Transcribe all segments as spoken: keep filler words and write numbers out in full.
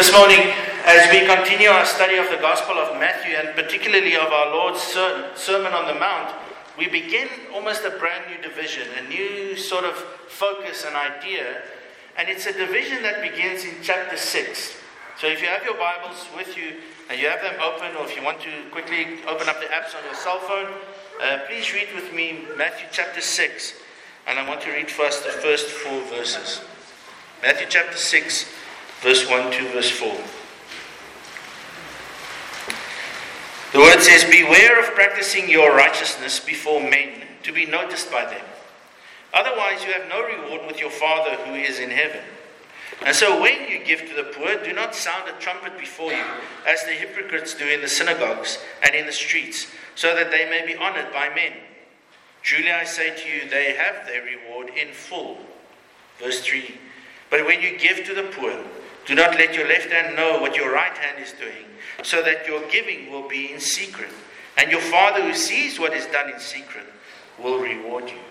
This morning, as we continue our study of the Gospel of Matthew, and particularly of our Lord's Ser- Sermon on the Mount, we begin almost a brand new division, a new sort of focus and idea. And it's a division that begins in chapter six. So if you have your Bibles with you, and you have them open, or if you want to quickly open up the apps on your cell phone, uh, please read with me Matthew chapter six. And I want to read for us the first four verses. Matthew chapter six, verse one to verse four. The word says, "Beware of practicing your righteousness before men, to be noticed by them. Otherwise you have no reward with your Father who is in heaven. And so when you give to the poor, do not sound a trumpet before you, as the hypocrites do in the synagogues and in the streets, so that they may be honored by men. Truly I say to you, they have their reward in full." Verse three. "But when you give to the poor, do not let your left hand know what your right hand is doing, so that your giving will be in secret. And your Father who sees what is done in secret will reward you."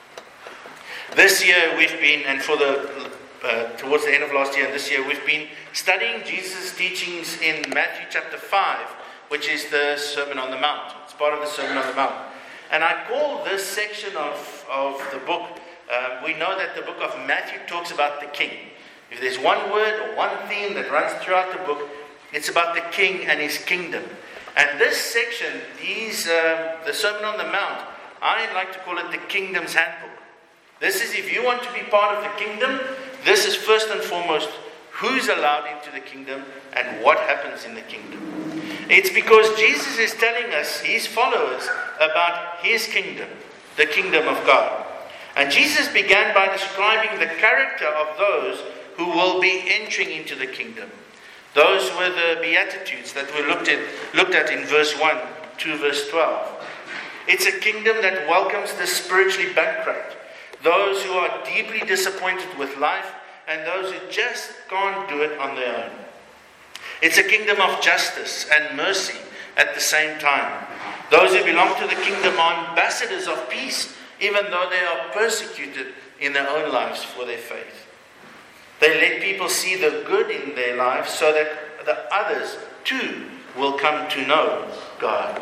This year we've been, and for the uh, towards the end of last year and this year, we've been studying Jesus' teachings in Matthew chapter five, which is the Sermon on the Mount. It's part of the Sermon on the Mount. And I call this section of, of the book, uh, we know that the book of Matthew talks about the king. If there's one word or one theme that runs throughout the book, it's about the king and his kingdom. And this section, these, uh, the Sermon on the Mount, I like to call it the kingdom's handbook. This is, if you want to be part of the kingdom, this is first and foremost who's allowed into the kingdom and what happens in the kingdom. It's because Jesus is telling us, his followers, about his kingdom, the kingdom of God. And Jesus began by describing the character of those who will be entering into the kingdom. Those were the Beatitudes that were looked at, looked at in verse one to verse twelve. It's a kingdom that welcomes the spiritually bankrupt, those who are deeply disappointed with life, and those who just can't do it on their own. It's a kingdom of justice and mercy at the same time. Those who belong to the kingdom are ambassadors of peace, even though they are persecuted in their own lives for their faith. They let people see the good in their lives so that the others too will come to know God.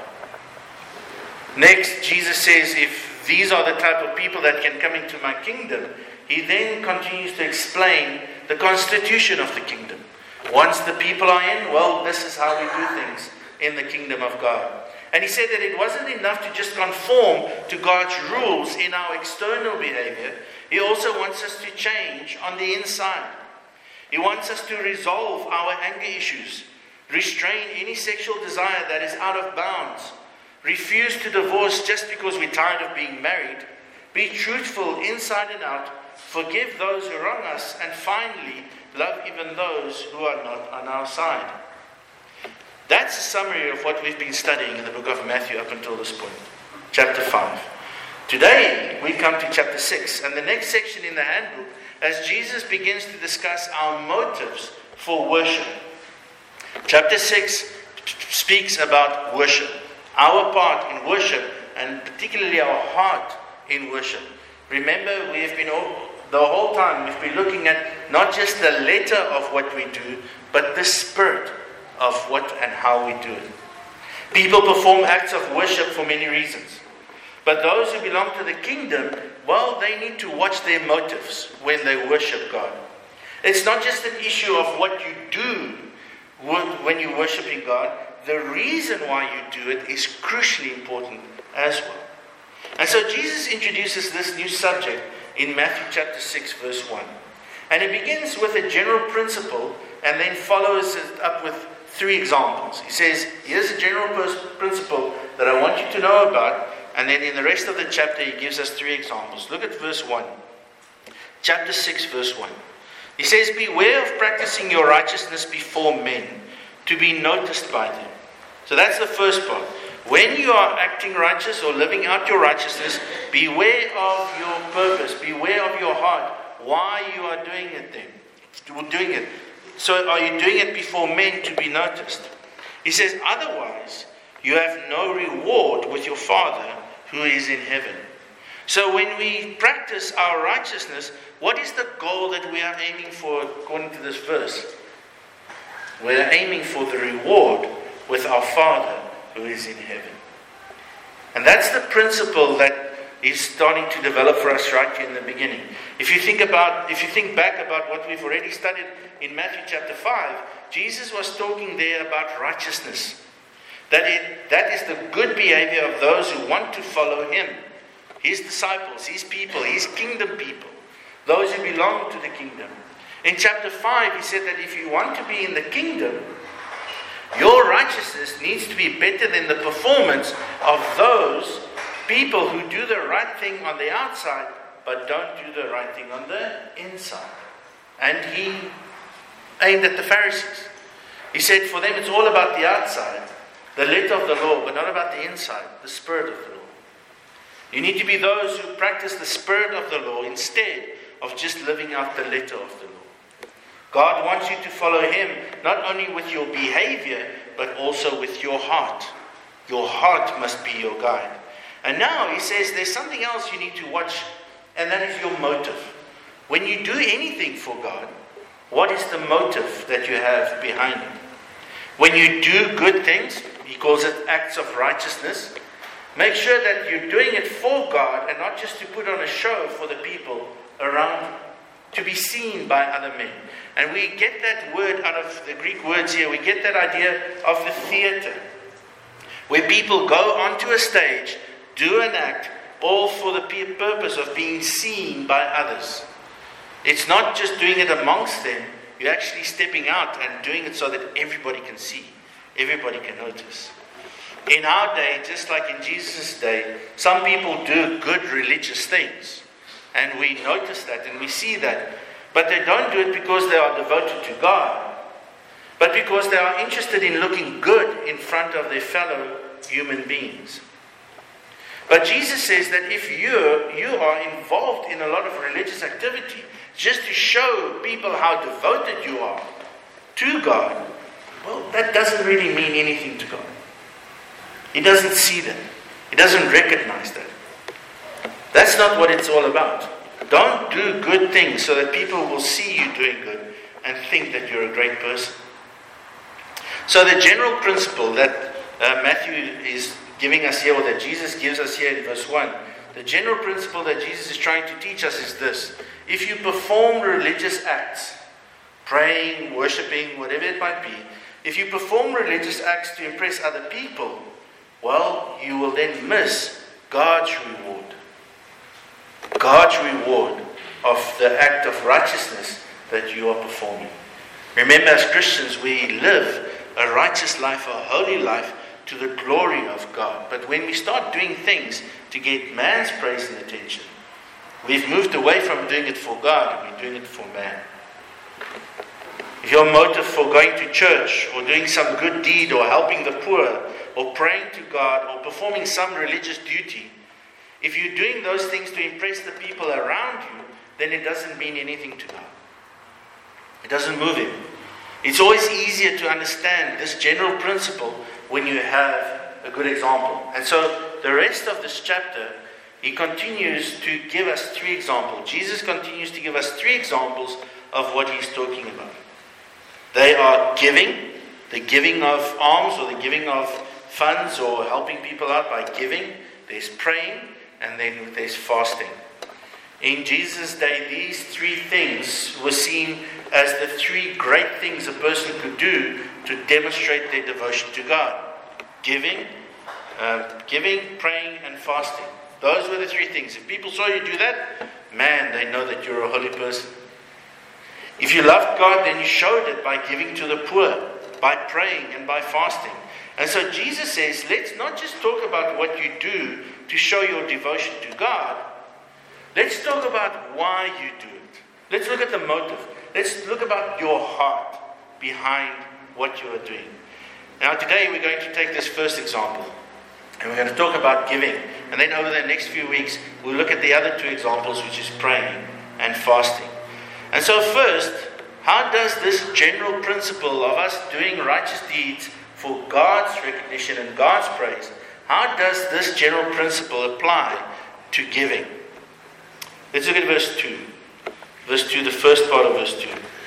Next, Jesus says, if these are the type of people that can come into my kingdom, he then continues to explain the constitution of the kingdom. Once the people are in, well, this is how we do things in the kingdom of God. And he said that it wasn't enough to just conform to God's rules in our external behavior. He also wants us to change on the inside. He wants us to resolve our anger issues, restrain any sexual desire that is out of bounds, refuse to divorce just because we're tired of being married, be truthful inside and out, forgive those who wrong us, and finally, love even those who are not on our side. That's a summary of what we've been studying in the book of Matthew up until this point, chapter five. Today, we come to chapter six, and the next section in the handbook, as Jesus begins to discuss our motives for worship. Chapter six speaks about worship, our part in worship, and particularly our heart in worship. Remember, we have been all, the whole time we've been looking at not just the letter of what we do, but the spirit of what and how we do it. People perform acts of worship for many reasons. But those who belong to the kingdom, well, they need to watch their motives when they worship God. It's not just an issue of what you do when you're worshiping God. The reason why you do it is crucially important as well. And so Jesus introduces this new subject in Matthew chapter six, verse one. And it begins with a general principle and then follows it up with three examples. He says, here's a general principle that I want you to know about. And then in the rest of the chapter, he gives us three examples. Look at verse one. Chapter six, verse one. He says, beware of practicing your righteousness before men, to be noticed by them. So that's the first part. When you are acting righteous or living out your righteousness, beware of your purpose, beware of your heart, why you are doing it then. Doing it. So are you doing it before men to be noticed? He says, otherwise, you have no reward with your Father who is in heaven. So when we practice our righteousness, what is the goal that we are aiming for according to this verse? We're aiming for the reward with our Father who is in heaven. And that's the principle that is starting to develop for us right here in the beginning. If you think about, if you think back about what we've already studied in Matthew chapter five, Jesus was talking there about righteousness. That it, that is the good behavior of those who want to follow him. His disciples, his people, his kingdom people. Those who belong to the kingdom. In chapter five, he said that if you want to be in the kingdom, your righteousness needs to be better than the performance of those people who do the right thing on the outside, but don't do the right thing on the inside. And he aimed at the Pharisees. He said for them it's all about the outside, the letter of the law, but not about the inside, the spirit of the law. You need to be those who practice the spirit of the law instead of just living out the letter of the law. God wants you to follow him not only with your behavior, but also with your heart. Your heart must be your guide. And now he says there's something else you need to watch, and that is your motive. When you do anything for God, what is the motive that you have behind it? When you do good things, he calls it acts of righteousness, make sure that you're doing it for God and not just to put on a show for the people around you, to be seen by other men. And we get that word out of the Greek words here, we get that idea of the theater, where people go onto a stage, do an act, all for the purpose of being seen by others. It's not just doing it amongst them, you're actually stepping out and doing it so that everybody can see, everybody can notice. In our day, just like in Jesus' day, some people do good religious things. And we notice that and we see that. But they don't do it because they are devoted to God, but because they are interested in looking good in front of their fellow human beings. But Jesus says that if you you are involved in a lot of religious activity just to show people how devoted you are to God, well, that doesn't really mean anything to God. He doesn't see that. He doesn't recognize that. That's not what it's all about. Don't do good things so that people will see you doing good and think that you're a great person. So the general principle that uh, Matthew is giving us here, or that Jesus gives us here in verse one, the general principle that Jesus is trying to teach us is this. If you perform religious acts, praying, worshipping, whatever it might be, if you perform religious acts to impress other people, well, you will then miss God's reward. God's reward of the act of righteousness that you are performing. Remember, as Christians, we live a righteous life, a holy life, to the glory of God. But when we start doing things to get man's praise and attention, we've moved away from doing it for God and we're doing it for man. If your motive for going to church or doing some good deed or helping the poor or praying to God or performing some religious duty, if you're doing those things to impress the people around you, then it doesn't mean anything to God. It doesn't move him. It's always easier to understand this general principle when you have a good example. And so the rest of this chapter, he continues to give us three examples. Jesus continues to give us three examples of what he's talking about. They are giving, the giving of alms or the giving of funds or helping people out by giving. There's praying, and then there's fasting. In Jesus' day, these three things were seen as the three great things a person could do to demonstrate their devotion to God. Giving, uh, giving, praying, and fasting. Those were the three things. If people saw you do that, man, they know that you're a holy person. If you loved God, then you showed it by giving to the poor, by praying and by fasting. And so Jesus says, let's not just talk about what you do to show your devotion to God. Let's talk about why you do it. Let's look at the motive. Let's look about your heart behind what you are doing. Now today we're going to take this first example. And we're going to talk about giving. And then over the next few weeks, we'll look at the other two examples, which is praying and fasting. And so first, how does this general principle of us doing righteous deeds for God's recognition and God's praise, how does this general principle apply to giving? Let's look at verse two. Verse two, the first part of verse two.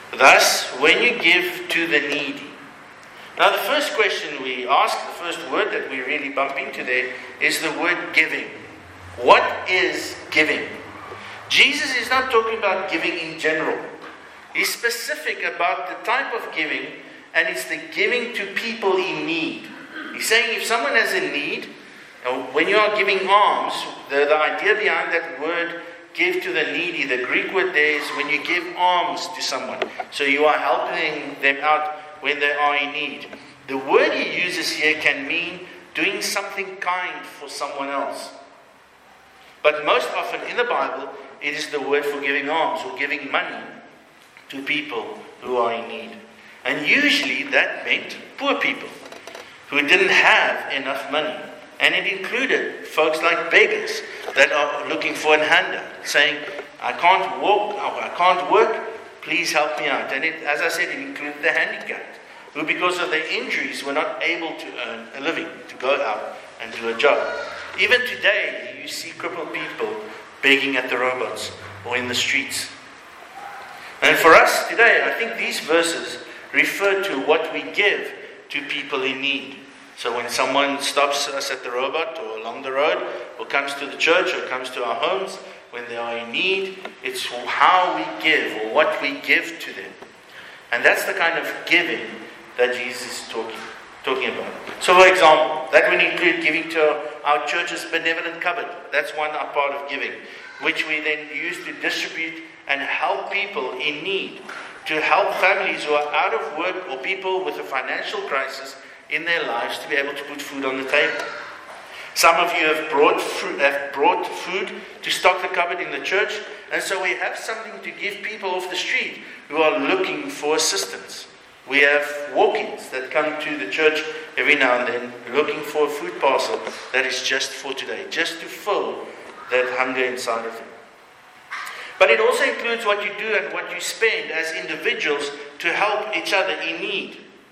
Thus, when you give to the needy. Now, the first question we ask, the first word that we really bump into there, is the word giving. What is giving? Jesus is not talking about giving in general. He's specific about the type of giving, and it's the giving to people in need. He's saying if someone has a need, and when you are giving alms, the, the idea behind that word, give to the needy, the Greek word there is when you give alms to someone. So you are helping them out when they are in need. The word he uses here can mean doing something kind for someone else. But most often in the Bible, it is the word for giving alms or giving money to people who are in need. And usually that meant poor people who didn't have enough money. And it included folks like beggars that are looking for a handout, saying, I can't walk, I can't work, please help me out. And it, as I said, it included the handicapped, who because of their injuries were not able to earn a living, to go out and do a job. Even today, you see crippled people begging at the robots or in the streets. And for us today, I think these verses refer to what we give to people in need. So when someone stops us at the robot or along the road, or comes to the church or comes to our homes, when they are in need, it's how we give or what we give to them. And that's the kind of giving that Jesus is talking, talking about. So for example, that would include giving to our church's benevolent cupboard. That's one part of giving, which we then use to distribute and help people in need, to help families who are out of work or people with a financial crisis in their lives to be able to put food on the table. Some of you have brought fruit, have brought food to stock the cupboard in the church, and so we have something to give people off the street who are looking for assistance. We have walk-ins that come to the church every now and then looking for a food parcel that is just for today, just to fill that hunger inside of them. But it also includes what you do and what you spend as individuals to help each other in need.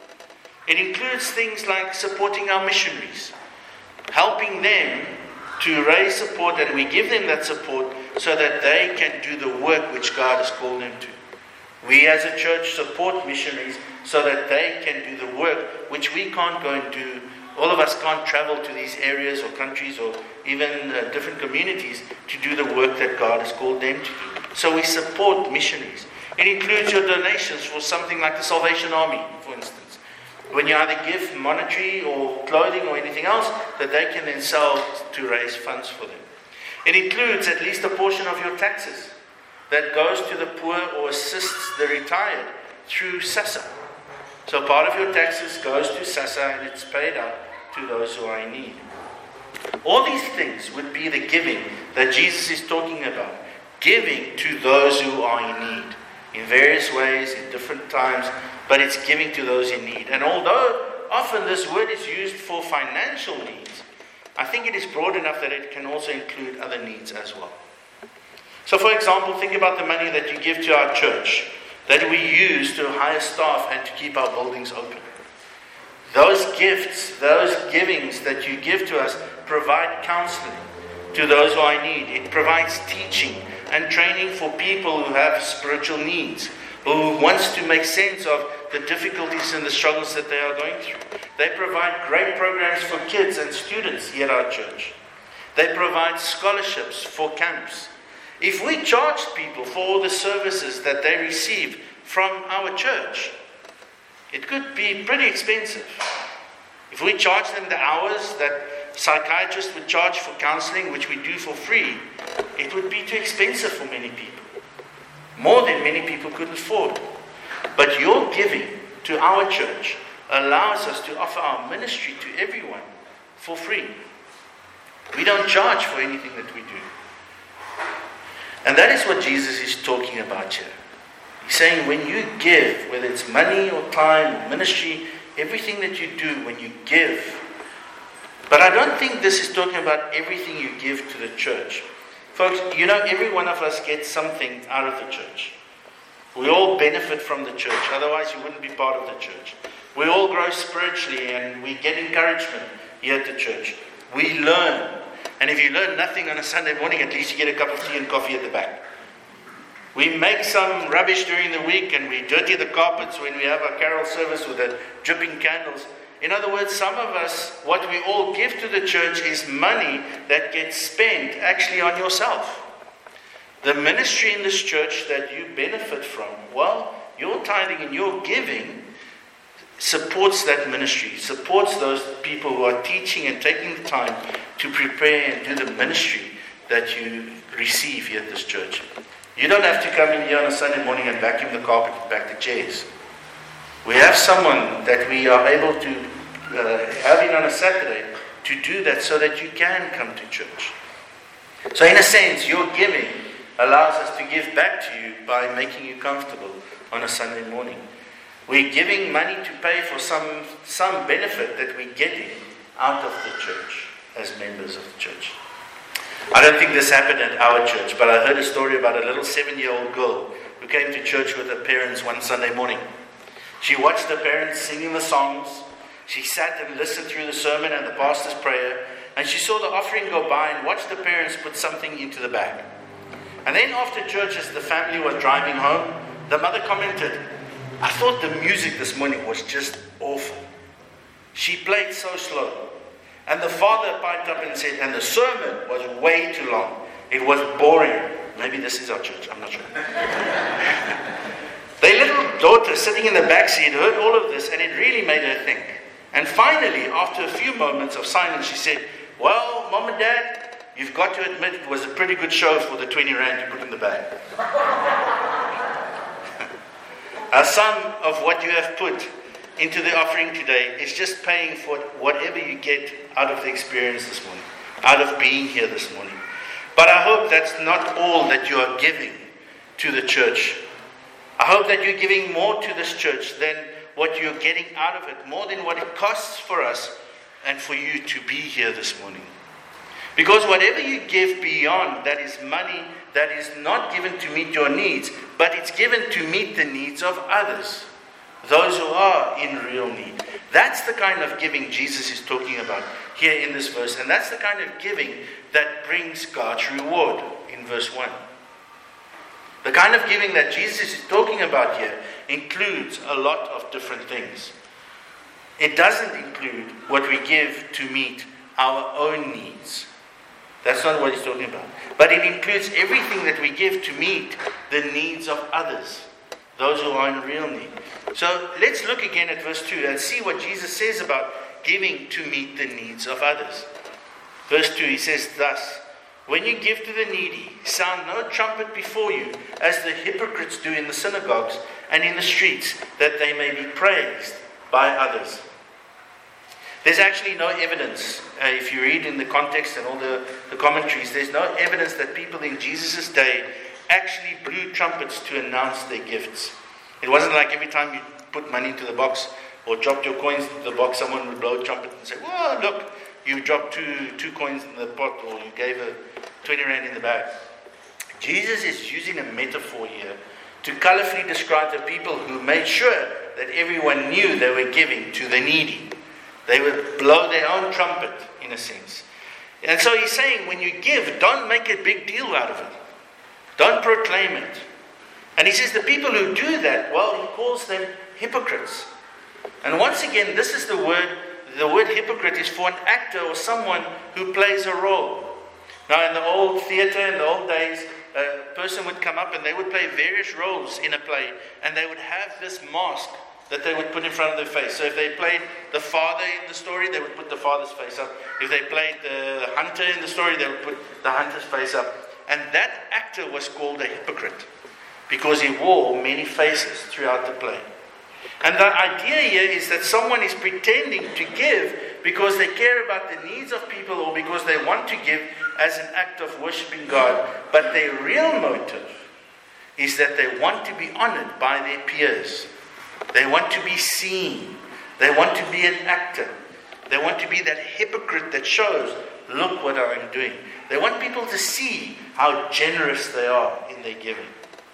It includes things like supporting our missionaries, helping them to raise support, and we give them that support so that they can do the work which God has called them to. We as a church support missionaries so that they can do the work which we can't go and do. All of us can't travel to these areas or countries or even uh, different communities to do the work that God has called them to do. So we support missionaries. It includes your donations for something like the Salvation Army, for instance. When you either give monetary or clothing or anything else that they can then sell to raise funds for them. It includes at least a portion of your taxes that goes to the poor or assists the retired through SASSA. So part of your taxes goes to SASSA and it's paid out to those who are in need. All these things would be the giving that Jesus is talking about. Giving to those who are in need. In various ways, in different times, but it's giving to those in need. And although often this word is used for financial needs, I think it is broad enough that it can also include other needs as well. So for example, think about the money that you give to our church, that we use to hire staff and to keep our buildings open. Those gifts, those givings that you give to us provide counseling to those who are in need. It provides teaching and training for people who have spiritual needs, who wants to make sense of the difficulties and the struggles that they are going through. They provide great programs for kids and students here at our church. They provide scholarships for camps. If we charged people for all the services that they receive from our church, it could be pretty expensive. If we charge them the hours that psychiatrists would charge for counseling, which we do for free, it would be too expensive for many people. More than many people could afford. But your giving to our church allows us to offer our ministry to everyone for free. We don't charge for anything that we do. And that is what Jesus is talking about here. He's saying when you give, whether it's money or time or ministry, everything that you do when you give. But I don't think this is talking about everything you give to the church. Folks, you know, every one of us gets something out of the church. We all benefit from the church, otherwise you wouldn't be part of the church. We all grow spiritually and we get encouragement here at the church. We learn. And if you learn nothing on a Sunday morning, at least you get a cup of tea and coffee at the back. We make some rubbish during the week and we dirty the carpets when we have our carol service with the dripping candles. In other words, some of us, what we all give to the church is money that gets spent actually on yourself. The ministry in this church that you benefit from, well, your tithing and your giving supports that ministry, supports those people who are teaching and taking the time to prepare and do the ministry that you receive here at this church. You don't have to come in here on a Sunday morning and vacuum the carpet and back the chairs. We have someone that we are able to uh, have in on a Saturday to do that so that you can come to church. So in a sense, your giving allows us to give back to you by making you comfortable on a Sunday morning. We're giving money to pay for some, some benefit that we're getting out of the church as members of the church. I don't think this happened at our church, but I heard a story about a little seven-year-old girl who came to church with her parents one Sunday morning. She watched the parents singing the songs. She sat and listened through the sermon and the pastor's prayer, and she saw the offering go by and watched the parents put something into the bag. And then after church, as the family was driving home, the mother commented, "I thought the music this morning was just awful. She played so slow." And the father piped up and said, and the sermon was way too long. It was boring. Maybe this is our church, I'm not sure. Their little daughter sitting in the back seat heard all of this, and it really made her think. And finally, after a few moments of silence, she said, "Well, Mom and Dad, you've got to admit it was a pretty good show for the twenty rand you put in the bag." A sum of what you have put into the offering today is just paying for whatever you get out of the experience this morning, out of being here this morning. But I hope that's not all that you are giving to the church. I hope that you're giving more to this church than what you're getting out of it, more than what it costs for us and for you to be here this morning. Because whatever you give beyond that is money that is not given to meet your needs, but it's given to meet the needs of others. Those who are in real need. That's the kind of giving Jesus is talking about here in this verse. And that's the kind of giving that brings God's reward in verse one. The kind of giving that Jesus is talking about here includes a lot of different things. It doesn't include what we give to meet our own needs. That's not what he's talking about. But it includes everything that we give to meet the needs of others. Those who are in real need. So let's look again at verse two and see what Jesus says about giving to meet the needs of others. Verse two, he says thus, "When you give to the needy, sound no trumpet before you, as the hypocrites do in the synagogues and in the streets, that they may be praised by others." There's actually no evidence, uh, if you read in the context and all the, the commentaries, there's no evidence that people in Jesus' day actually blew trumpets to announce their gifts. It wasn't like every time you put money into the box or dropped your coins into the box, someone would blow a trumpet and say, "Whoa, look, you dropped two two coins in the pot, or you gave a twenty rand in the bag." Jesus is using a metaphor here to colorfully describe the people who made sure that everyone knew they were giving to the needy. They would blow their own trumpet, in a sense. And so he's saying, when you give, don't make a big deal out of it. Don't proclaim it. And he says the people who do that, well, he calls them hypocrites. And once again, this is the word, the word hypocrite is for an actor or someone who plays a role. Now, in the old theater, in the old days, a person would come up and they would play various roles in a play, and they would have this mask that they would put in front of their face. So if they played the father in the story, they would put the father's face up. If they played the hunter in the story, they would put the hunter's face up. And that actor was called a hypocrite because he wore many faces throughout the play. And the idea here is that someone is pretending to give because they care about the needs of people or because they want to give as an act of worshiping God. But their real motive is that they want to be honored by their peers. They want to be seen. They want to be an actor. They want to be that hypocrite that shows, look what I'm doing. They want people to see how generous they are in their giving.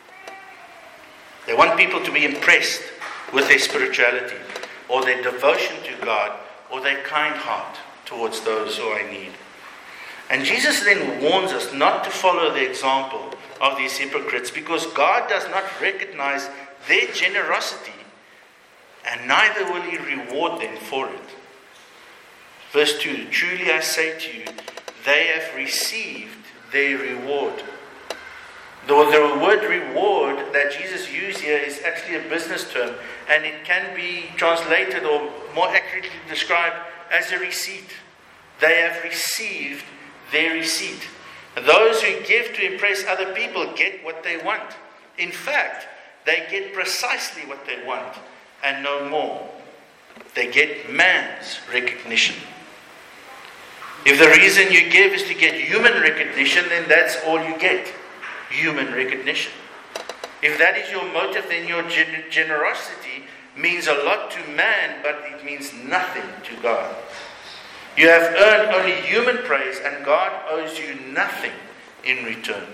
They want people to be impressed with their spirituality or their devotion to God or their kind heart towards those who are in need. And Jesus then warns us not to follow the example of these hypocrites, because God does not recognize their generosity, and neither will he reward them for it. Verse two, truly I say to you, they have received their reward. The, the word reward that Jesus used here is actually a business term, and it can be translated or more accurately described as a receipt. They have received their receipt. Those who give to impress other people get what they want. In fact, they get precisely what they want and no more. They get man's recognition. If the reason you give is to get human recognition, then that's all you get. Human recognition. If that is your motive, then your gen- generosity means a lot to man, but it means nothing to God. You have earned only human praise, and God owes you nothing in return.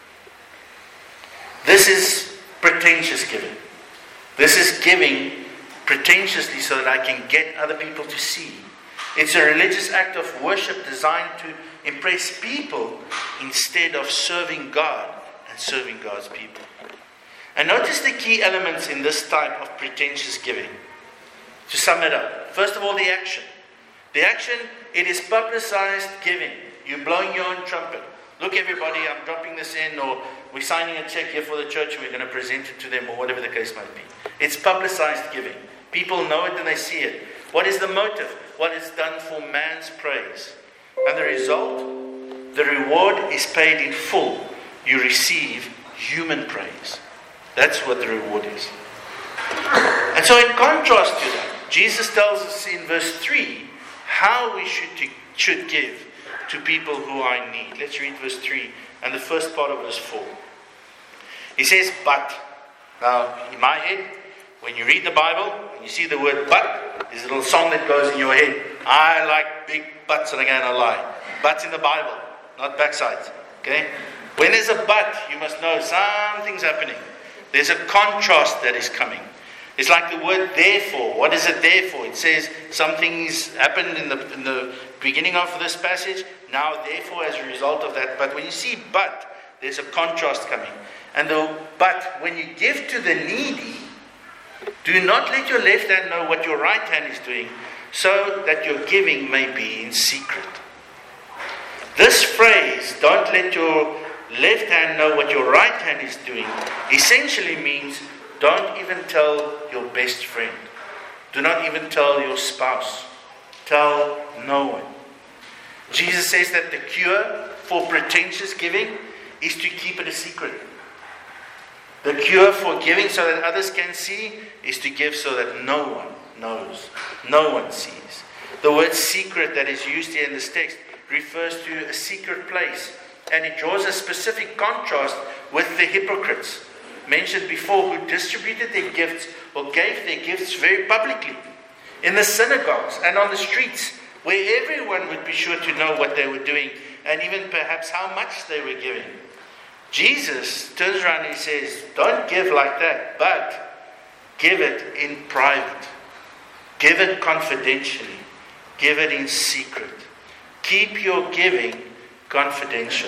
This is pretentious giving. This is giving pretentiously so that I can get other people to see. It's a religious act of worship designed to impress people instead of serving God and serving God's people. And notice the key elements in this type of pretentious giving. To sum it up, first of all, the action. The action, it is publicized giving. You're blowing your own trumpet. Look, everybody, I'm dropping this in, or we're signing a check here for the church and we're going to present it to them, or whatever the case might be. It's publicized giving. People know it and they see it. What is the motive? What is done for man's praise. And the result, the reward is paid in full. You receive human praise. That's what the reward is. And so in contrast to that, Jesus tells us in verse three how we should, to, should give to people who are in need. Let's read verse three and the first part of verse four. He says, but. Now, in my head, when you read the Bible, when you see the word but, there's a little song that goes in your head. I like big butts, and again I lie. Butts in the Bible, not backsides. Okay? When there's a but, you must know something's happening. There's a contrast that is coming. It's like the word therefore. What is it there for? It says something's happened in the, in the beginning of this passage. Now therefore, as a result of that. But when you see but, there's a contrast coming. And the but, when you give to the needy, do not let your left hand know what your right hand is doing, so that your giving may be in secret. This phrase, don't let your left hand know what your right hand is doing, essentially means don't even tell your best friend. Do not even tell your spouse. Tell no one. Jesus says that the cure for pretentious giving is to keep it a secret. The cure for giving so that others can see is to give so that no one knows. No one sees. The word secret that is used here in this text refers to a secret place. And it draws a specific contrast with the hypocrites mentioned before, who distributed their gifts or gave their gifts very publicly in the synagogues and on the streets, where everyone would be sure to know what they were doing and even perhaps how much they were giving. Jesus turns around and he says, don't give like that, but give it in private. Give it confidentially. Give it in secret. Keep your giving confidential.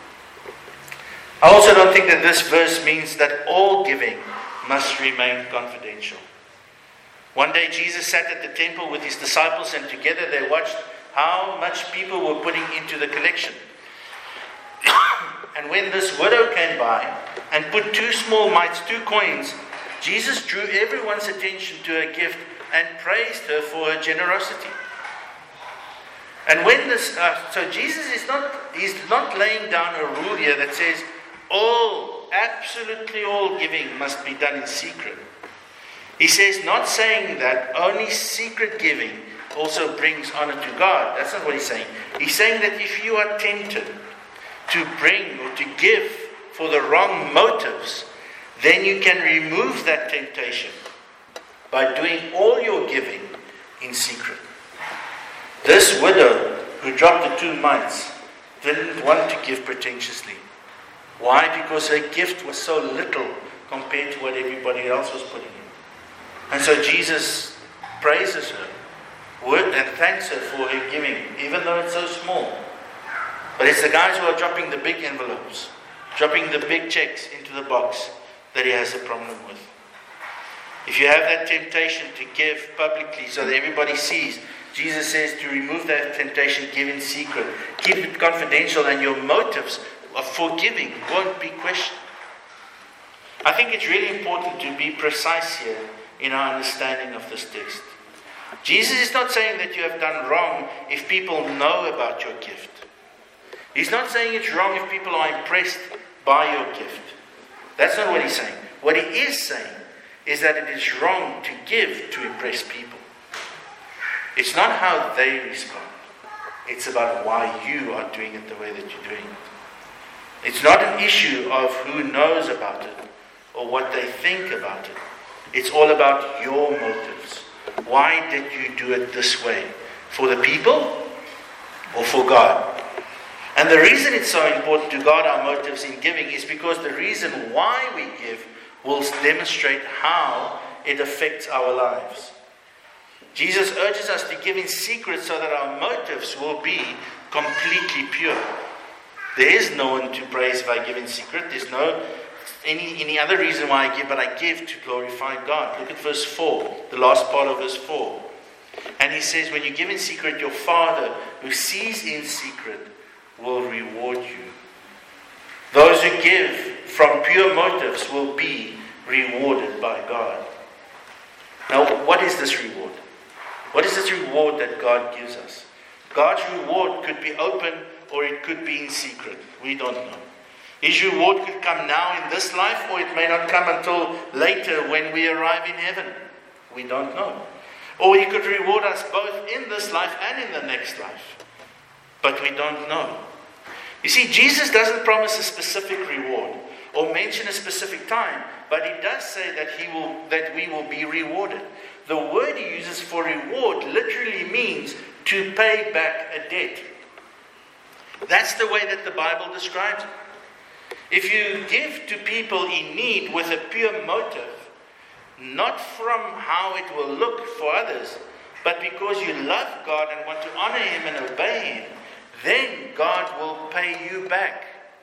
I also don't think that this verse means that all giving must remain confidential. One day Jesus sat at the temple with his disciples, and together they watched how much people were putting into the collection. And when this widow came by and put two small mites, two coins, Jesus drew everyone's attention to her gift and praised her for her generosity. And when this, uh, so Jesus is not, he's not laying down a rule here that says all, absolutely all giving must be done in secret. He says, not saying that only secret giving also brings honor to God. That's not what he's saying. He's saying that if you are tempted to bring or to give for the wrong motives, then you can remove that temptation by doing all your giving in secret. This widow who dropped the two mites didn't want to give pretentiously. Why? Because her gift was so little compared to what everybody else was putting in. And so Jesus praises her and thanks her for her giving, even though it's so small. But it's the guys who are dropping the big envelopes dropping the big checks into the box that he has a problem with. If you have that temptation to give publicly so that everybody sees, Jesus says to remove that temptation, give in secret. Keep it confidential, and your motives for giving won't be questioned. I think it's really important to be precise here in our understanding of this text. Jesus is not saying that you have done wrong if people know about your gift. He's not saying it's wrong if people are impressed by your gift. That's not what he's saying. What he is saying is that it is wrong to give to impress people. It's not how they respond. It's about why you are doing it the way that you're doing it. It's not an issue of who knows about it or what they think about it. It's all about your motives. Why did you do it this way? For the people or for God? And the reason it's so important to guard our motives in giving is because the reason why we give will demonstrate how it affects our lives. Jesus urges us to give in secret so that our motives will be completely pure. There is no one to praise if I give in secret. There's no any, any other reason why I give, but I give to glorify God. Look at verse four, the last part of verse four. And he says, when you give in secret, your Father who sees in secret will reward you. Those who give from pure motives will be rewarded by God. Now, what is this reward? What is this reward that God gives us? God's reward could be open or it could be in secret. We don't know. His reward could come now in this life, or it may not come until later when we arrive in heaven. We don't know. Or he could reward us both in this life and in the next life. But we don't know. You see, Jesus doesn't promise a specific reward or mention a specific time, but he does say that he will that we will be rewarded. The word he uses for reward literally means to pay back a debt. That's the way that the Bible describes it. If you give to people in need with a pure motive, not from how it will look for others, but because you love God and want to honor him and obey him, then God will pay you back.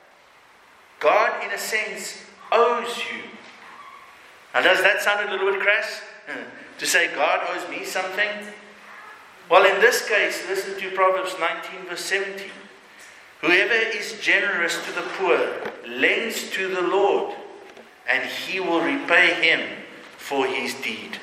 God, in a sense, owes you. Now, does that sound a little bit crass? To say God owes me something? Well, in this case, listen to Proverbs nineteen, verse seventeen. Whoever is generous to the poor lends to the Lord, and he will repay him for his deed.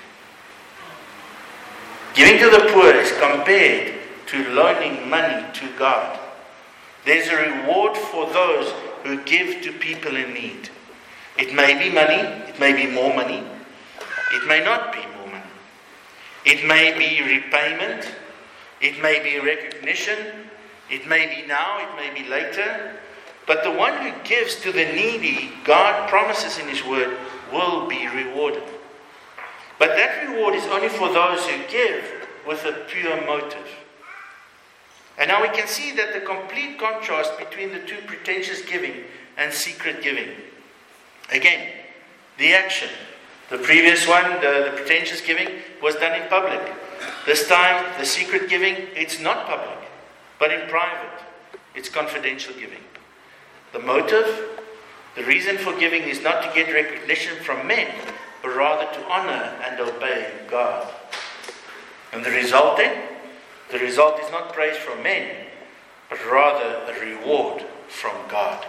Giving to the poor is compared to loaning money to God. There's a reward for those who give to people in need. It may be money, it may be more money, it may not be more money. It may be repayment, it may be recognition, it may be now, it may be later. But the one who gives to the needy, God promises in his word, will be rewarded. But that reward is only for those who give with a pure motive. And now we can see that the complete contrast between the two, pretentious giving and secret giving. Again, the action. The previous one, the, the pretentious giving, was done in public. This time, the secret giving, it's not public, but in private. It's confidential giving. The motive, the reason for giving is not to get recognition from men, but rather to honor and obey God. And the result then? The result is not praise from men, but rather a reward from God.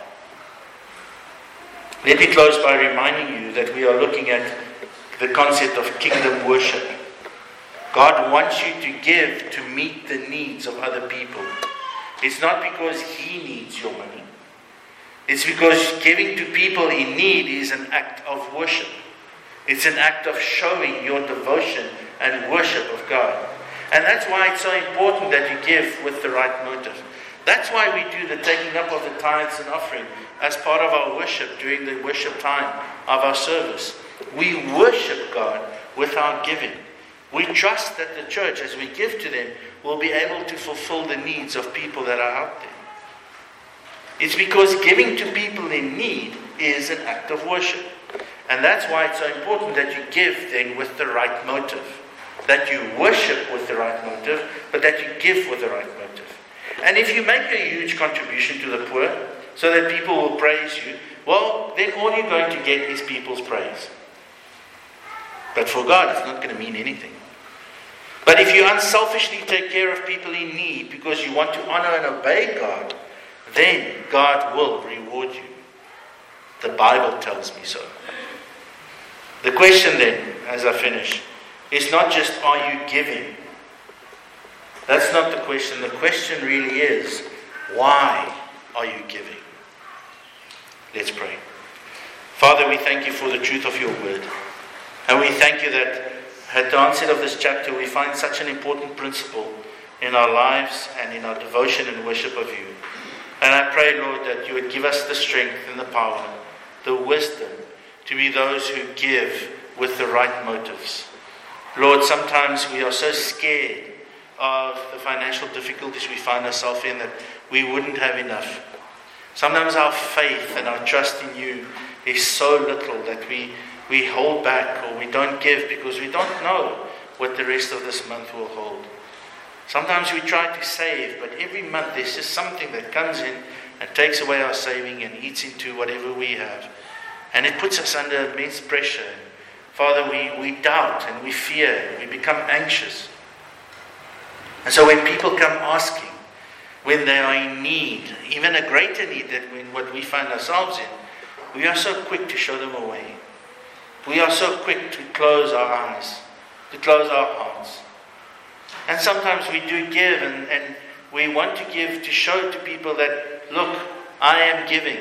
Let me close by reminding you that we are looking at the concept of kingdom worship. God wants you to give to meet the needs of other people. It's not because he needs your money. It's because giving to people in need is an act of worship. It's an act of showing your devotion and worship of God. And that's why it's so important that you give with the right motive. That's why we do the taking up of the tithes and offering as part of our worship during the worship time of our service. We worship God with our giving. We trust that the church, as we give to them, will be able to fulfill the needs of people that are out there. It's because giving to people in need is an act of worship. And that's why it's so important that you give then with the right motive. That you worship with the right motive, but that you give with the right motive. And if you make a huge contribution to the poor, so that people will praise you, well, then all you're going to get is people's praise. But for God, it's not going to mean anything. But if you unselfishly take care of people in need because you want to honor and obey God, then God will reward you. The Bible tells me so. The question then, as I finish, is not just, are you giving? That's not the question. The question really is, why are you giving? Let's pray. Father, we thank you for the truth of your word. And we thank you that at the onset of this chapter we find such an important principle in our lives and in our devotion and worship of you. And I pray, Lord, that you would give us the strength and the power, the wisdom to be those who give with the right motives. Lord, sometimes we are so scared of the financial difficulties we find ourselves in that we wouldn't have enough. Sometimes our faith and our trust in you is so little that we, we hold back or we don't give because we don't know what the rest of this month will hold. Sometimes we try to save, but every month there's just something that comes in and takes away our saving and eats into whatever we have. And it puts us under immense pressure. Father, we, we doubt and we fear and we become anxious. And so when people come asking, when they are in need, even a greater need than what we find ourselves in, we are so quick to show them away. We are so quick to close our eyes, to close our hearts. And sometimes we do give and, and we want to give to show to people that, look, I am giving.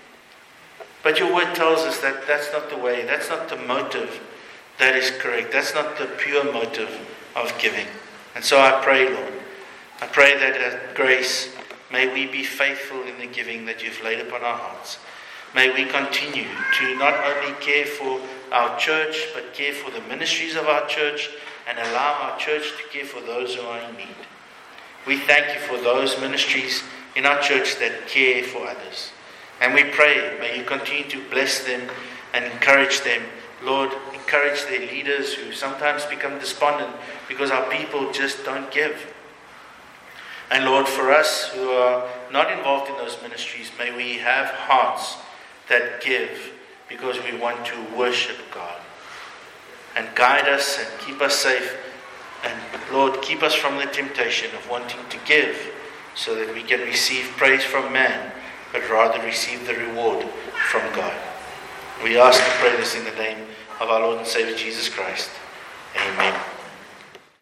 But your word tells us that that's not the way, that's not the motive that is correct. That's not the pure motive of giving. And so I pray, Lord, I pray that at Grace, may we be faithful in the giving that you've laid upon our hearts. May we continue to not only care for our church, but care for the ministries of our church and allow our church to care for those who are in need. We thank you for those ministries in our church that care for others. And we pray, may you continue to bless them and encourage them. Lord, encourage their leaders who sometimes become despondent because our people just don't give. And Lord, for us who are not involved in those ministries, may we have hearts that give because we want to worship God. And guide us and keep us safe. And Lord, keep us from the temptation of wanting to give so that we can receive praise from man, but rather receive the reward from God. We ask and pray this in the name of our Lord and Savior Jesus Christ. Amen.